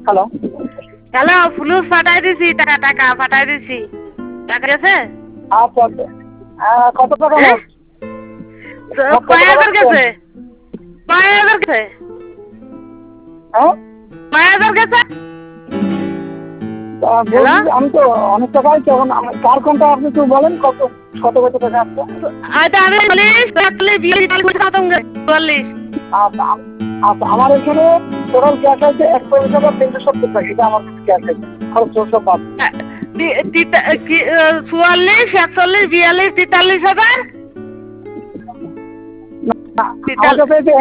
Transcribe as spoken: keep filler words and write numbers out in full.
Hello hello, ফুলুস পাঠাই দিছি, টাকা টাকা পাঠাই দিছি। টাকা গেছে? আচ্ছা আচ্ছা। আহ, কত টাকা হ্যাঁ? মোট? তো মোট কত কয় টাকা হাজার দিচ্ছেন? গেছে? কয় হাজার গেছে? হ্যাঁ কয় হাজার গেছে? আহ, হ্যালো? বলছি যে আমি তো অনেক টাকাই তখন আমার- কার কোনটা আপনি একটু বলেন কত কত কত টাকা আসছে? আচ্ছা, আমি চল্লিশ, পঁয়তাল্লিশ, বিয়াল্লিশ, চল্লিশ খতম গেছে। চুয়াল্লিশ। আচ্ছা আম- আচ্ছা আমার এখানে টোটাল ক্যাশ আছে একশো টাকা তিনশো সত্তর টাকা, এটা আমার ক্যাশ আছে খরচ সব বাদ। তি- তিতা- কি- আহ, চুয়াল্লিশ, একচল্লিশ, বিয়াল্লিশ, তেতাল্লিশ হাজার। না, আমার তেতাল্লিশ। কাছে